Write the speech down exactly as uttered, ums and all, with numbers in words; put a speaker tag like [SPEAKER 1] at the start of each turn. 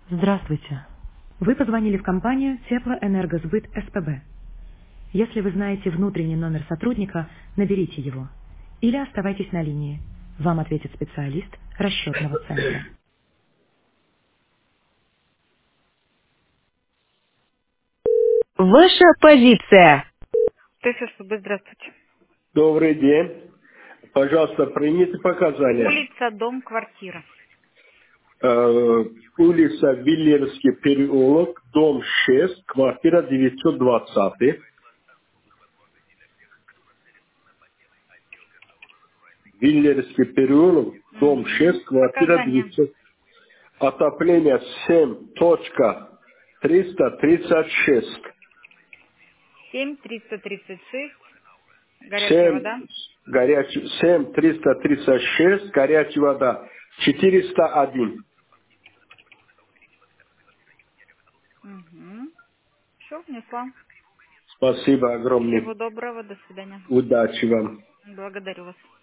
[SPEAKER 1] Здравствуйте. Вы позвонили в компанию Теплоэнергосбыт СПБ. Если вы знаете внутренний номер сотрудника, наберите его. Или оставайтесь на линии. Вам ответит специалист расчетного центра. Ваша позиция. ТССБ, здравствуйте.
[SPEAKER 2] Добрый день. Пожалуйста, примите показания.
[SPEAKER 1] Улица, дом, квартира.
[SPEAKER 2] Э, улица Виллерский переулок, дом шесть, квартира девятьсот двадцать. Виллерский переулок, дом
[SPEAKER 1] Угу.
[SPEAKER 2] шесть, квартира
[SPEAKER 1] Показания.
[SPEAKER 2] девятьсот. Отопление семь точка триста тридцать шесть.
[SPEAKER 1] семь триста тридцать шесть. Горячая
[SPEAKER 2] семь
[SPEAKER 1] вода.
[SPEAKER 2] горячий, семь триста тридцать шесть, горячая вода, четыреста один.
[SPEAKER 1] Угу. Все, внесла.
[SPEAKER 2] Спасибо огромное.
[SPEAKER 1] Всего доброго. До свидания.
[SPEAKER 2] Удачи вам.
[SPEAKER 1] Благодарю вас.